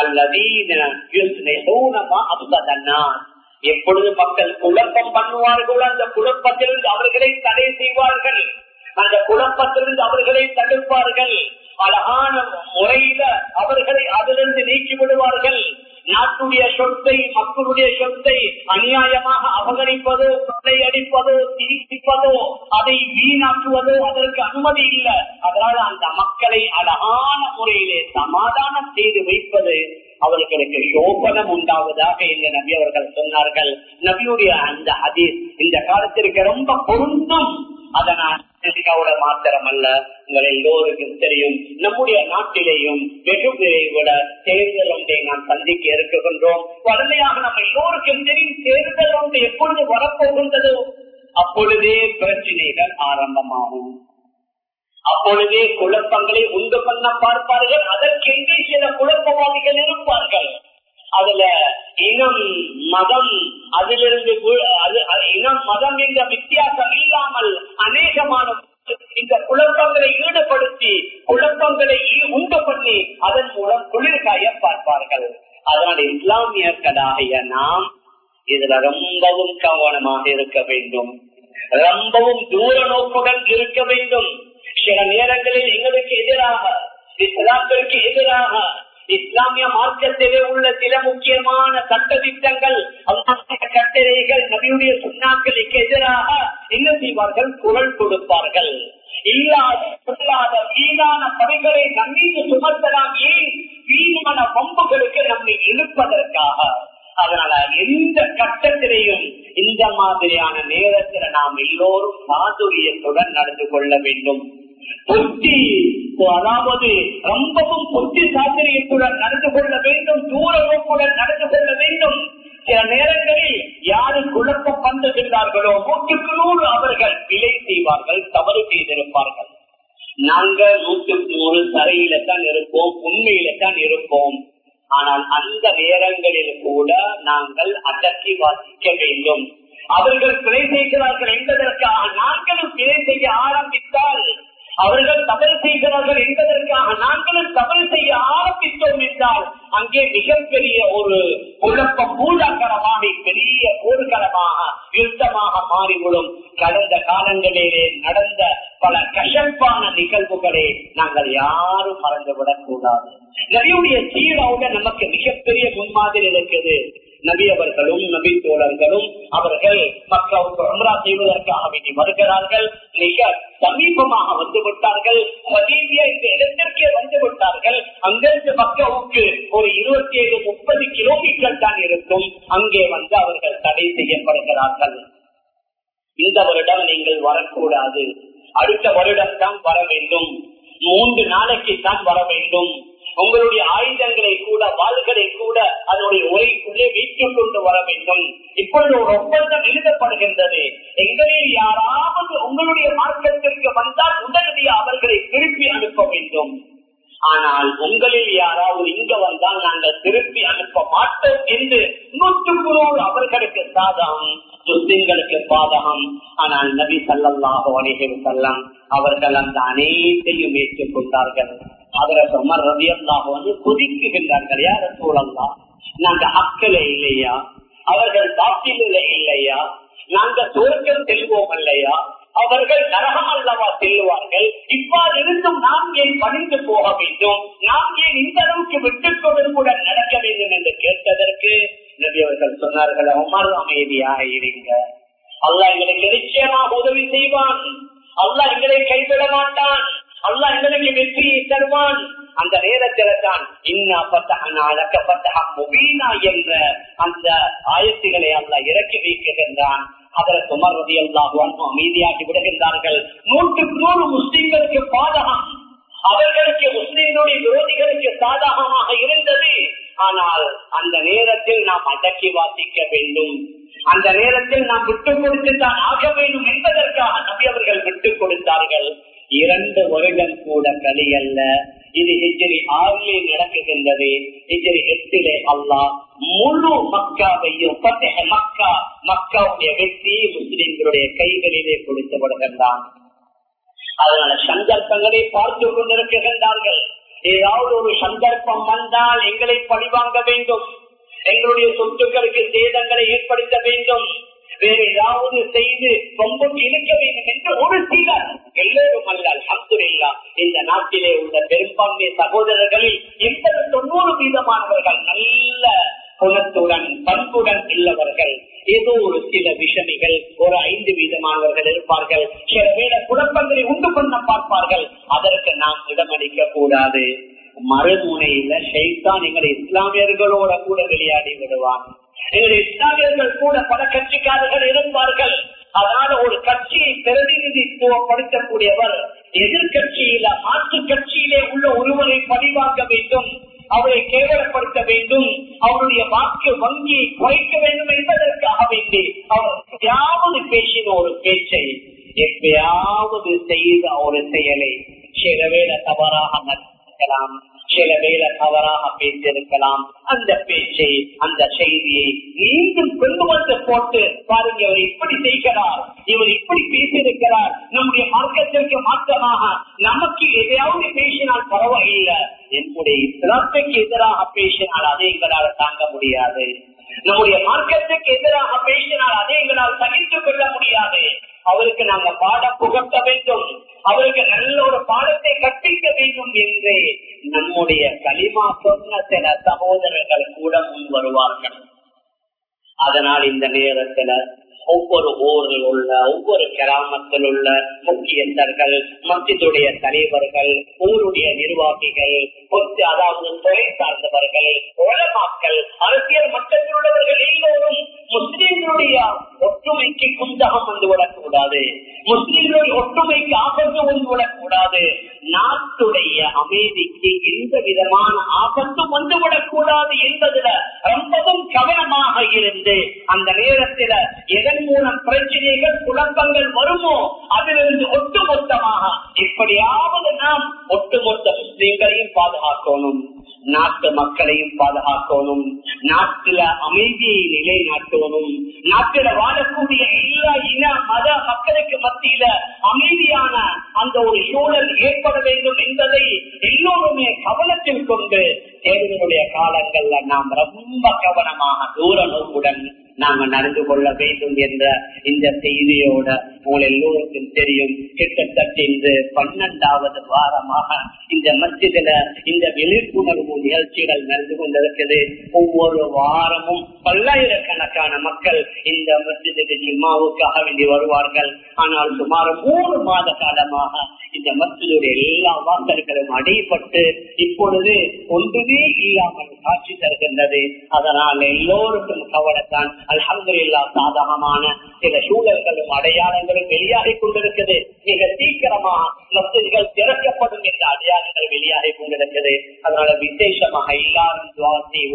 எப்பொழுது மக்கள் குழப்பம் பண்ணுவார்களோ அந்த குழப்பத்திலிருந்து அவர்களை தடை செய்வார்கள், அந்த குழப்பத்திலிருந்து அவர்களை தடுப்பார்கள், அழகான முறையில அவர்களை அதிலிருந்து நீக்கி விடுவார்கள். நாட்டுடைய சொத்தை, மக்களுடைய சொத்தை அநியாயமாக அபகரிப்பதோ, கொள்ளையடிப்பதோ, திரிப்பதோ, அதை வீணாக்குவதோ அதற்கு அனுமதி இல்லை. அதனால அந்த மக்களை அழகான முறையிலே சமாதானம் செய்து வைப்பது அவர்களுக்கு சோபனம் உண்டாவதாக என்று நபி அவர்கள் சொன்னார்கள். நபியுடைய அந்த ஹதீஸ் இந்த காலத்திற்கு ரொம்ப பொருந்தும். அதனால் மாத்திரம் அல்ல, உங்கள் எல்லோருக்கும் தெரியும், நம்முடைய நாட்டிலேயும் வெகு விரைவிட தேர்தல் ஒன்றை நாம் சந்திக்க இருக்கின்றோம். வறுமையாக நம்ம எல்லோருக்கும் தெரியும், தேர்தல் ஒன்று எப்பொழுது வரப்போகின்றதோ அப்பொழுதே பிரச்சனைகள் ஆரம்பமாகும், அப்பொழுதே குழப்பங்களை உண்டு பண்ண பார்ப்பார்கள். அதற்கென்றே சில குழப்பவாதிகள் இருப்பார்கள். அதுல இனம் மதம், அதிலிருந்து இனம் மதம் என்ற வித்தியாசம் இல்லாமல் அநேகமான இந்த குழப்பங்களை ஈடுபடுத்தி குழப்பங்களை உண்டு பண்ணி அதன் மூலம் குளிர்காய பார்ப்பார்கள். அதனால இஸ்லாமியர்களாகிய நாம் இதுல ரொம்பவும் கவனமாக இருக்க வேண்டும், ரொம்பவும் தூர நோக்குடன் இருக்க வேண்டும். சில நேரங்களில் எங்களுக்கு எதிராக, இஸ்லாத்திற்கு எதிராக, இஸ்லாமிய மார்க்கத்திலே உள்ள சில முக்கியமான சட்ட திட்டங்கள், கட்டளைகள், நபியுடைய சுன்னாக்களுக்கு எதிராக என்ன செய்வார்கள்? குரல் கொடுப்பார்கள். இல்லாத வீணான பணிகளை நம்மீது சுமத்தலாம். ஏன்? வீணான பம்புகளுக்கு நம்மை இழுப்பதற்காக. அதனால எந்த கட்டத்திலையும் இந்த மாதிரியான நேரத்தில் நாம் எல்லோரும் சாதுரியத்துடன் நடந்து கொள்ள வேண்டும். புத்தி, அதாவது ரொம்பவும் புத்தி சாதுரியத்துடன் நடந்து கொள்ள வேண்டும், தூர நோக்குடன் நடந்து கொள்ள வேண்டும். சில நேரங்களில் யாரு குழப்பம் பண்ணுகின்றார்களோ 100% அவர்கள் பிழை செய்வார்கள், தவறு செய்திருப்பார்கள். நாங்கள் 100% சரியில தான் இருப்போம், உண்மையில தான் இருப்போம். ஆனால் அந்த நேரங்களில் கூட நாங்கள் அடக்கி வாசிக்க வேண்டும். அவர்கள் பிழை செய்கிறார்கள் என்பதற்காக நாங்களும் பிழை செய்ய ஆரம்பித்தால், அவர்கள் தவறு செய்கிறார்கள் என்பதற்காக நாங்களும் தவறு செய்ய ஆரம்பித்தோம் என்றால் அங்கே மிகப்பெரிய ஒரு குழப்பம் பூதாகரமாக, பெரிய போர்க்களமாக, யுத்தமாக மாறிவிடும். கடந்த காலங்களிலே நடந்த பல கசப்பான நிகழ்வுகளை நாங்கள் யாரும் மறந்துவிடக் கூடாது. நபியுடைய சீராவுட நமக்கு மிகப்பெரிய முன்மாதிரி இருக்குது. நபி அவர்களும் நபி தோழர்களும் அவர்கள் மக்களுக்கு உம்ரா செய்வதற்காக வேண்டி வருகிறார்கள். மிக சமீபமாக வந்து விட்டார்கள். ஹுதைபியா இந்த இடத்திற்கே வந்து விட்டார்கள். அங்கிருந்து மக்காவுக்கு ஒரு 27-30 கிலோமீட்டர் தான் இருக்கும். அங்கே வந்து அவர்கள் தடை செய்யப்படுகிறார்கள். இந்த வருடம் நீங்கள் வரக்கூடாது, அடுத்த வருடம் தான் வர வேண்டும், 3 நாளைக்கு தான் வர வேண்டும். உங்களுடைய ஆயுதங்களை கூட, வாள்களை கூட அதனுடைய உரைக்குள்ளே வைத்துக் கொண்டு வர வேண்டும். இப்பொழுது ஒரு ஒப்பந்தம் எழுதப்படுகின்றது. எங்களில் யாராவது உங்களுடைய மார்க்கத்திற்கு வந்தால் உடனடியாக அவர்களை திருப்பி அனுப்ப வேண்டும். ஆனால் உங்களில் யாராவது இங்க வந்தால் நாங்கள் திருப்பி அனுப்ப மாட்டோம் என்று 100% அவர்களுக்கு சாதகம், முஸ்லிம்களுக்கு பாதகம். ஆனால் நபி ஸல்லல்லாஹு அலைஹி வஸல்லம் அவர்கள் அந்த அனைத்தையும் ஏற்றுக்கொண்டார்கள். ஹஜ்ரத் உமர் ரலியல்லாஹு அன்ஹு கொதிக்குகின்றார்கள், யா ரசூலல்லாஹ், நாங்க ஹக்கிலே இல்லையா, அவர்கள் பாத்திலே இல்லையா, நாங்க சொர்க்கம் செல்வோம் இல்லையா, அவர்கள் நரகம் அல்லவா செல்வார்கள், இவ்வாறு இருந்தும் நாம் ஏன் பணிந்து போக வேண்டும், நாம் ஏன் இந்த அளவுக்கு விட்டுக் கொடுப்புடன் நடக்க வேண்டும் என்று கேட்டதற்கு நபி அவர்கள் சொன்னார்கள், உமர் அமைதியாக இருங்க, அல்லாஹ் எங்களுக்கு நிச்சயமாக உதவி செய்வான், அல்லாஹ் எங்களை கைவிட மாட்டான், அல்லாஹ் எங்களுக்கு வெற்றியை தருவான். அந்த நேரத்தில் தான் என்ற அந்த ஆயத்துக்களை அல்லாஹ் இறக்கி வைக்கின்றான். அதற்கு உமர் ரலியல்லாஹு அன்ஹு அமைதியாகி விடுகின்றார்கள். 100% முஸ்லிம்களுக்கு பாதகம், அவர்களுக்கு முஸ்லிம்களுடைய விரோதிகளுக்கு சாதகமாக இருந்தது. ஆனால் அந்த நேரத்தில் நாம் அடக்கி வாசிக்க வேண்டும், அந்த நேரத்தில் நாம் விட்டுக் கொடுத்துத்தான் ஆக வேண்டும் என்பதற்காக நபி அவர்கள் விட்டுக் கொடுத்தார்கள். 2 வருடம் கூட கலியல்ல. இது ஹிஜ்ரி 6 நடக்குகின்றது. ஹிஜ்ரி 8 அல்லாஹ் முழு மக்காவையும் மக்காவுடைய வெற்றி முஸ்லிம்களுடைய கைகளிலே கொடுத்து விடுகின்றான். அதனால சந்தர்ப்பங்களை பார்த்து கொண்டிருக்கின்றார்கள். ஏதாவது ஒரு சந்தர்ப்பம் வந்தால் எங்களை பழிவாங்க வேண்டும், எங்களுடைய சொத்துக்களுக்கு சேதங்களை ஏற்படுத்த வேண்டும், வேறு ஏதாவது செய்து கொம்புக்கு இழுக்க வேண்டும் என்று ஒரு சிலர், எல்லோரும் அல்ல, அல்ஹம்துலில்லாஹ், இந்த நாட்டிலே உள்ள பெரும்பான்மை சகோதரர்களில் 80-90% நல்ல குணத்துடன் பண்புடன் உள்ளவர்கள். ஏதோ ஒரு சில விஷமிகள் ஒரு 5% இருப்பார்கள். சில வேற குழப்பங்களை உண்டு பண்ண பார்ப்பார்கள். அதற்கு நாம் இடமளிக்க கூடாது. மறுமுனையில ஷைத்தான் எங்களை இஸ்லாமியர்களோட கூட விளையாடி விடுவான். எங்களுடைய இஸ்லாமியர்கள் கூட பல கட்சிக்காரர்கள் இருப்பார்கள். அதனால ஒரு கட்சியை பிரதிநிதித்துவப்படுத்தக்கூடியவர் எதிர்கட்சியில மாற்று கட்சியிலே உள்ள ஒருவரை பழிவாங்க வேண்டும், அவரை கேவலப்படுத்த வேண்டும், அவருடைய வாக்கு வங்கியை குறைக்க வேண்டும் என்பதற்காக வேண்டி அவர் எப்பயாவது பேசின ஒரு பேச்சை, எப்பயாவது செய்த ஒரு செயலை சில வேளை தவறாக நடக்கலாம், சில வேளை தவறாக பேசியிருக்கலாம். அந்த பேச்சை அந்த செய்தியை மீண்டும் கொண்டு வந்து போட்டு பாருங்க, இவர் இப்படி செய்கிறார், இவர் இப்படி பேசியிருக்கிறார், நம்முடைய மார்க்கத்திற்கு மாற்றமாக நமக்கு எதையாவது பேசினால் பரவாயில்லை, என்னுடைய இஸ்லாத்துக்கு எதிராக பேசினால் அதை எங்களால் தாங்க முடியாது, நம்முடைய மார்க்கத்துக்கு எதிராக பேசினால் அதை எங்களால் சகித்துக் கொள்ள முடியாது. அவருக்கு நாங்க பாடம் புகட்ட வேண்டும், அவருக்கு நல்ல ஒரு பாடத்தை கற்பிக்க வேண்டும் என்று நம்முடைய களிமா சொன்ன சில சகோதரர்கள் கூட முன் வருவார்கள். அதனால் இந்த நேரத்தில் ஒவ்வொரு ஊரில் உள்ள ஒவ்வொரு கிராமத்தில் உள்ள முக்கியஸ்தர்கள், மஸ்ஜிதுடைய தலைவர்கள், ஊருடைய நிர்வாகிகள், அதாவது துறை சார்ந்தவர்கள், உலமாக்கள், அரசியல் மட்டத்தில் உள்ளவர்கள் எல்லோரும் முஸ்லிம்களுடைய ஒற்றுமைக்கு குந்தகம் வந்துவிடக்கூடாது, முஸ்லிம்களுடைய ஒற்றுமைக்கு ஆபத்து வந்துவிடக்கூடாது, நாட்டுடைய அமைதிக்கு எந்த விதமான ஆபத்தும் வந்துவிடக்கூடாது என்பதில் ரொம்பவும் கவனமாக இருந்து அந்த நேரத்தில் எதன் மூலம் பிரச்சனைகள் குழப்பங்கள் வருமோ அதிலிருந்து ஒட்டுமொத்தமாக எப்படியாவது நாம் ஒட்டுமொத்த முஸ்லிம்களையும் பாதுகாக்கணும், நாட்டு மக்களையும் பாதுகாக்கணும், நாட்டில அமைதியை நிலைநாட்டணும், நாட்டில வாழக்கூடிய எல்லா இன மத மக்களுக்கு மத்தியில அமைதியான அந்த ஒரு சூழல் ஏற்பட வேண்டும் என்பதை எல்லோருமே கவனத்தில் கொண்டு தேர்தலுடைய காலங்கள்ல நாம் ரொம்ப கவனமாக தூர நோக்குடன் நாங்கள் நடந்து கொள்ள வேண்டும் என்ற இந்த செய்தியோட உங்கள் எல்லோருக்கும் தெரியும். கிட்டத்தட்ட இந்த 12வது வாரமாக இந்த மஸ்ஜிதுல இந்த விழிப்புணர்வு நிகழ்ச்சிகள் நடந்து கொண்டிருக்கிறது. ஒவ்வொரு வாரமும் பல்லாயிரக்கணக்கான மக்கள் இந்த மஸ்ஜிதுக்கு ஜும்மாவுக்காக வேண்டி வருவார்கள். ஆனால் சுமார் 3 மாத காலமாக இந்த மஸ்ஜிதுடைய எல்லா வாசல்களும் அடைப்பட்டு இப்பொழுது ஒன்றுமே இல்லாமல் காட்சி தருகின்றது. அதனால் எல்லோருக்கும் கவலைத்தான். அல்ஹம்துலில்லாஹ், சாதகமான சில சூழல்களும் அடையாளங்களும் வெளியாகி கொண்டிருக்கிறது. மிக சீக்கிரமா மஸ்ஜிதுகள் திறக்கப்படும் என்ற அடையாளங்கள் வெளியாகி கொண்டிருக்கிறது. அதனால விசேஷமாக எல்லாரும் துஆ செய்வோம்.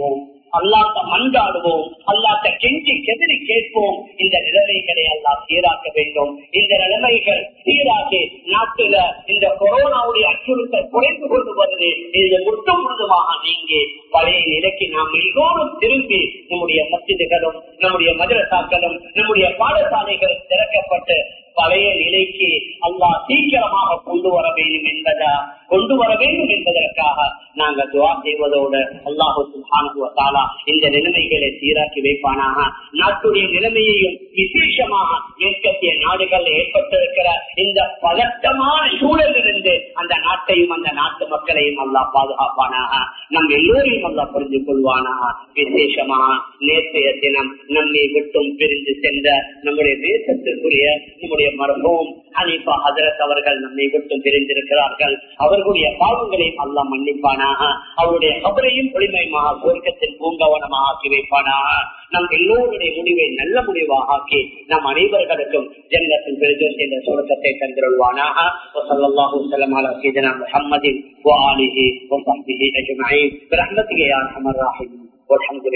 அல்லாஹ்ட்ட மன்றாடுவோம், அல்லாஹ்ட்ட கெஞ்சி கெதிரி கேட்போம். இந்த நிலைமைகளை அல்லாஹ் சீராக்க வேண்டும். இந்த நிலைமைகள் சீராக்கி நாட்டில இந்த கொரோனாவுடைய அச்சுறுத்தல் குறைந்து கொண்டு வருது. இது முற்றும் முழுதுமாக நீங்கி பழைய நிலைக்கு நாம் எல்லோரும் திரும்பி நம்முடைய மஸ்ஜிதுகளும் நம்முடைய மதரசாக்களும் நம்முடைய பாடசாலைகளும் திறக்கப்பட்டு பழைய நிலைக்கு அல்லாஹ் சீக்கிரமாக கொண்டு வர வேண்டும் என்பதற்காக நாங்கள் துஆ செய்வதோடு அல்லாஹ் சுப்ஹானஹு வ தஆலா இந்த நிலைமைகளை சீராக்கி வைப்பானாக. நாட்டுடைய நிலைமையையும் விசேஷமாக மேற்கத்திய நாடுகள் ஏற்பட்டிருக்கிற இந்த பதட்டமான சூழலிலிருந்து அந்த நாட்டையும் அந்த நாட்டு மக்களையும் அல்லாஹ் பாதுகாப்பானாக. நம் எல்லோரையும் அல்லாஹ் புரிந்து கொள்வானாக. விசேஷமாக நேற்றைய தினம் நம்மை விட்டும் பிரிந்து சென்ற நம்முடைய தேசத்திற்குரிய நம்முடைய மர்ஹூம் ஹனீஃபா ஹஜ்ரத் அவர்கள் நம்மை விட்டும் பிரிந்திருக்கிறார்கள். அவர்களுடைய பாவங்களையும் அல்லாஹ் மன்னிப்பானாக. அவருடைய கபரையும் ஒளிமயமாக சொர்க்கத்தின் பூங்கவனமாக ஆக்கி வைப்பானாக. நம் எல்லோருடைய முடிவை நல்ல முடிவாக ஆக்கி நம் அனைவர்களுக்கும் ஜன்னத்துல் ஃபிர்தௌஸ் என்ற சொர்க்கத்தை தந்திருவானாக. ஸல்லல்லாஹு அலைஹி வஸல்லம் சையதுனா முஹம்மதின் வ ஆலிஹி வ ஸஹ்பிஹி அஜ்மஈன் பிரஹ்மத்திக யா அர்ஹமர் ராஹிமீன். வல்ஹம்துலில்லாஹ்.